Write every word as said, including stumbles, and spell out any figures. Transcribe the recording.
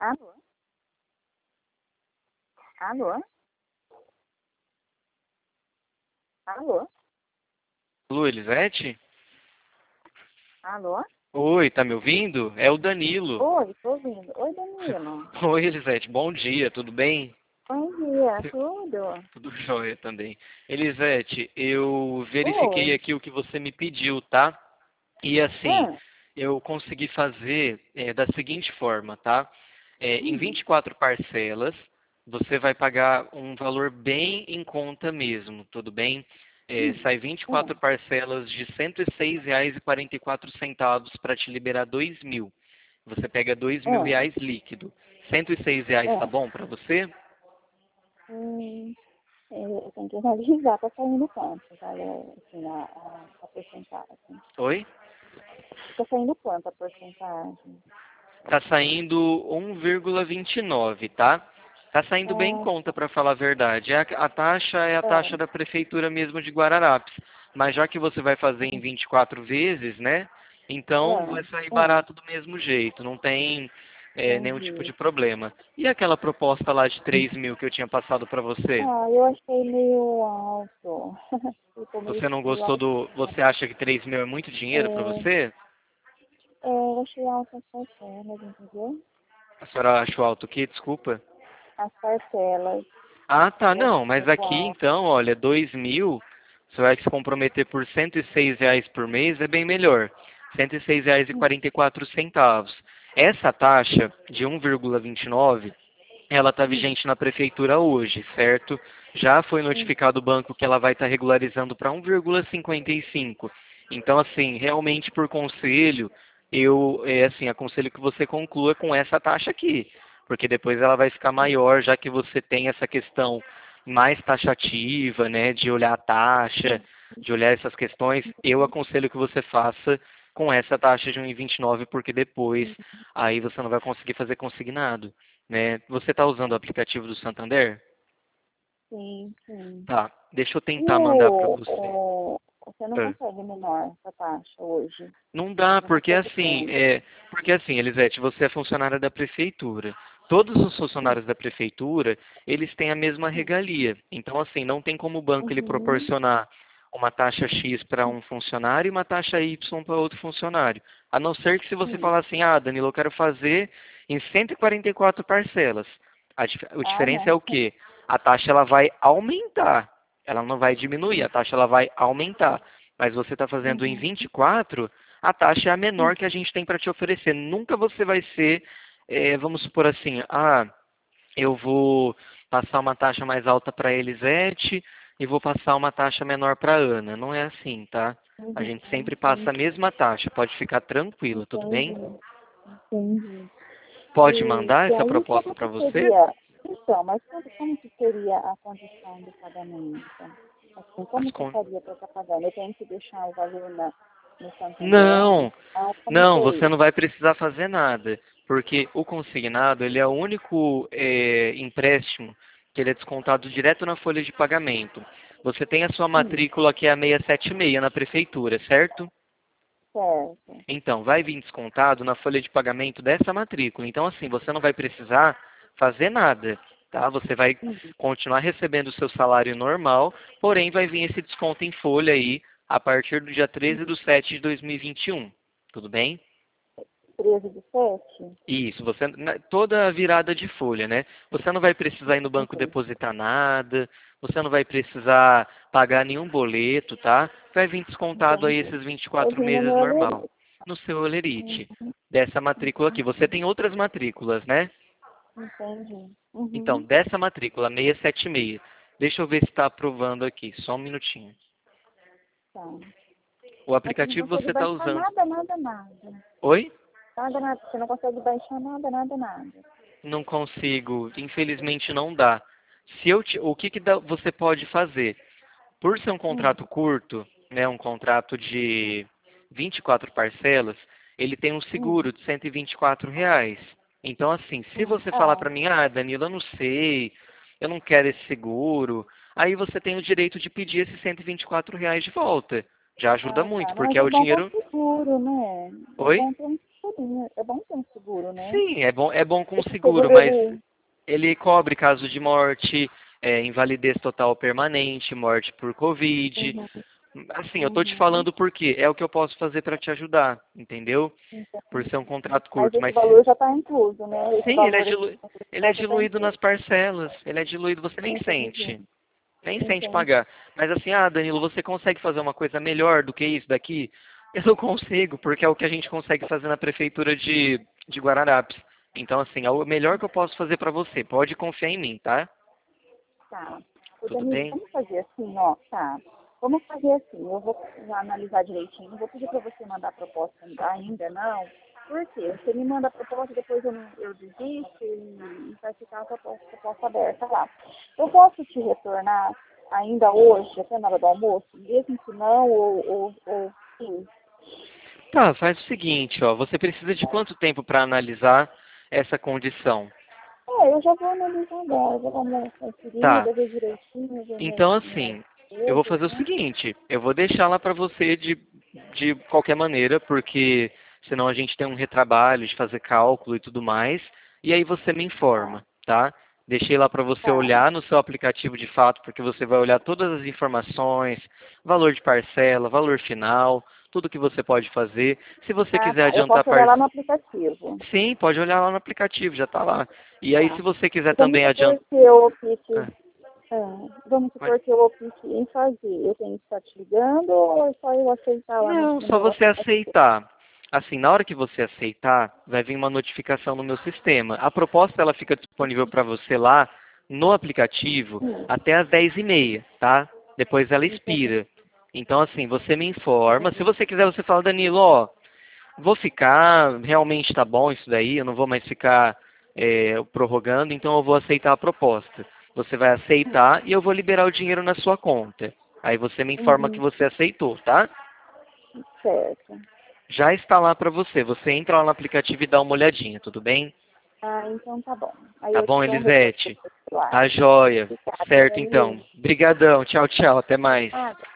Alô? Alô? Alô? Alô, Elisete? Alô? Oi, tá me ouvindo? É o Danilo. Oi, tô ouvindo. Oi, Danilo. Oi, Elisete, bom dia, tudo bem? Bom dia, tudo? Tudo jóia também. Elisete, eu verifiquei Oi. aqui o que você me pediu, tá? E assim, Ah, eu consegui fazer é, da seguinte forma, tá? É, em hum, vinte e quatro parcelas, você vai pagar um valor bem em conta mesmo, tudo bem? É, hum, sai vinte e ah, quatro parcelas de cento e seis reais e quarenta e quatro centavos para te liberar dois mil. Você pega dois mil ah, reais líquido. Cento e seis reais tá ah. bom para você? Hum, eu tenho que analisar, tá saindo quanto, valeu, assim, a, a, a porcentagem. Oi? Tá saindo quanto a porcentagem? Tá saindo um vírgula vinte e nove, tá? Tá saindo bem em Ah, conta, para falar a verdade. A, a taxa é a ah, taxa da prefeitura mesmo de Guararapes. Mas já que você vai fazer em ah, vinte e quatro vezes, né? Então ah, vai sair ah, barato do mesmo jeito. Não tem é, nenhum tipo entendi. de problema. E aquela proposta lá de três mil que eu tinha passado para você? Ah, eu achei meio alto. Ficou meio, Você não meio gostou alto. do... Você acha que três mil é muito dinheiro para É, você? é, eu achei alto as parcelas, entendeu? A senhora achou alto o quê? Desculpa. As parcelas. Ah, tá, Eu achei não, um mas pouco aqui alto. então, olha, dois mil, você vai se comprometer por cento e seis reais por mês, é bem melhor. Cento e seis reais e quarenta e quatro centavos. Essa taxa de um vírgula vinte e nove, ela está Hum, vigente na prefeitura hoje, certo? Já foi hum, notificado o banco que ela vai estar regularizando para um vírgula cinquenta e cinco. Então, assim, realmente por conselho, eu, é, assim, aconselho que você conclua com essa taxa aqui, porque depois ela vai ficar maior, já que você tem essa questão mais taxativa, né, de olhar a taxa, hum, de olhar essas questões. Eu aconselho que você faça com essa taxa de um vírgula vinte e nove, porque depois hum. aí você não vai conseguir fazer consignado, né? Você está usando o aplicativo do Santander? Sim, sim. Tá, deixa eu E tentar mandar para o, você. o, você não Ah. consegue menor essa taxa hoje? Não dá, Você não porque consegue assim, menos. é, porque assim, Elisete, você é funcionária da prefeitura. Todos os Hum, funcionários da prefeitura, eles têm a mesma hum, regalia. Então, assim, não tem como o banco ele uhum, proporcionar uma taxa X para um funcionário e uma taxa Y para outro funcionário. A não ser que se você hum. falar assim, ah, Danilo, eu quero fazer em cento e quarenta e quatro parcelas. A, dif- a Ah, diferença não. é o quê? A taxa ela vai aumentar. Ela não vai diminuir, a taxa ela vai aumentar. Mas você está fazendo em Uhum, vinte e quatro, a taxa é a hum. menor que a gente tem para te oferecer. Nunca você vai ser, é, vamos supor assim, ah, eu vou passar uma taxa mais alta para a Elisete e vou passar uma taxa menor para a Ana. Não é assim, tá? A Uhum, gente sempre passa a entendi, mesma taxa. Pode ficar tranquilo, tudo bem? entendi, entendi. Pode E, mandar e essa aí, proposta como para que você? seria? Então, mas como, como que seria a condição do pagamento? Assim, As como que eu con- faria para estar pagando? Eu tenho que deixar o valor na, no Santander Não, registrado? Como que não, é você isso? não vai precisar fazer nada, porque o consignado ele é o único é, empréstimo que ele é descontado direto na folha de pagamento. Você tem a sua Hum, matrícula que é a seiscentos e setenta e seis na prefeitura, certo? certo. Então, vai vir descontado na folha de pagamento dessa matrícula. Então, assim, você não vai precisar fazer nada, tá? Você vai Hum, continuar recebendo o seu salário normal, porém vai vir esse desconto em folha aí a partir do dia treze de setembro de dois mil e vinte e um. Tudo bem? treze de sete? Isso, você na- toda a virada de folha, né? Você não vai precisar ir no banco Entendi. depositar nada, você não vai precisar pagar nenhum boleto, tá? Vai vir descontado aí Entendi. esses vinte e Eu quatro vim no meses meu normal, alerite. no seu Hum, olerite, dessa matrícula aqui. Você tem outras matrículas, né? entendi. Então, Uhum. dessa matrícula seiscentos e setenta e seis, deixa eu ver se está aprovando aqui, só um minutinho. Tá. O Mas você não aplicativo você consegue está baixar usando. nada, nada, nada. Oi? Nada, nada. Você não consegue baixar nada, nada, nada. Não consigo, infelizmente não dá. Se eu te- o que, que dá- você pode fazer? Por ser um Hum. contrato curto, né, um contrato de vinte e quatro parcelas, ele tem um Hum. seguro de cento e vinte e quatro reais. Então, assim, se Hum. você falar Ah, para mim, ah, Danilo, eu não sei, eu não quero esse seguro, aí você tem o direito de pedir esses cento e vinte e quatro reais de volta. Já ajuda Ah, muito, tá. Mas porque é é o bom ter dinheiro... um seguro, né? É Oi? bom ter um seguro, é bom ter um seguro, né? Sim, é bom, é bom com Esse seguro, seguro, mas ele... ele cobre caso de morte, é, invalidez total permanente, morte por Covid. Uhum, Assim, eu tô te uhum, falando porque é o que eu posso fazer para te ajudar, entendeu? Por ser um entendi. contrato Mas curto, esse mas se- valor já está incluso, né? Esse sim, ele é, valor aqui dilu... que você ele é paga está diluído incluso. nas parcelas, ele é diluído, você nem Entendi, sente, nem sente entendi. pagar. Mas assim, ah, Danilo, você consegue fazer uma coisa melhor do que isso daqui? Eu não consigo, porque é o que a gente consegue fazer na prefeitura de, de Guararapes. Então, assim, é o melhor que eu posso fazer para você. Pode confiar em mim, tá? Tá. Ô, Tudo Danilo, bem? vamos fazer assim, ó, tá. Vamos fazer assim, eu vou já analisar direitinho, não vou pedir para você mandar a proposta ainda, não. Por quê? Você me manda a proposta, depois eu, não, eu desisto e vai ficar a proposta, proposta aberta lá. Eu posso te retornar ainda hoje, até na hora do almoço, mesmo que não, ou, ou, ou sim. Tá, faz o seguinte, ó. Você precisa de quanto tempo para analisar essa condição? É, eu já vou analisar agora, vou dar uma Tá. conferida, ver direitinho, ver minhas, Então, minhas assim, eu vou coisas, fazer o né? seguinte, eu vou deixar lá para você de, de qualquer maneira, porque senão a gente tem um retrabalho de fazer cálculo e tudo mais, e aí você me Tá, informa, tá? Deixei lá para você tá. olhar no seu aplicativo de fato, porque você vai olhar todas as informações, valor de parcela, valor final, tudo que você pode fazer. Se você Ah, quiser tá. Eu adiantar posso olhar lá parcela, no aplicativo. sim, pode olhar lá no aplicativo, já está lá. E aí, se Tá. você quiser E vamos também supor adiantar... que eu opte, ah, vamos Mas- supor que eu opte em fazer. Eu tenho que estar te ligando ou é só eu aceitar lá no, Não, no só meu você aplicativo? aceitar. Assim, na hora que você aceitar, vai vir uma notificação no meu sistema. A proposta ela fica disponível para você lá no aplicativo Hum, até às dez e meia, tá? Depois ela entendi. expira. Então, assim, você me informa. Se Entendi. você quiser, você fala, Danilo, ó, vou ficar, realmente tá bom isso daí, eu não vou mais ficar é, prorrogando, então eu vou aceitar a proposta. Você vai aceitar e eu vou liberar o dinheiro na sua conta. Aí você me informa que Uhum, você aceitou, tá? certo. Já está lá para você. Você entra lá no aplicativo e dá uma olhadinha, tudo bem? Ah, então tá bom. Aí Tá eu te bom, dou um retorno Elisete? lá. Tá joia. Obrigada, Certo, Danilo. então. Brigadão. Tchau, tchau. Até mais. Ah,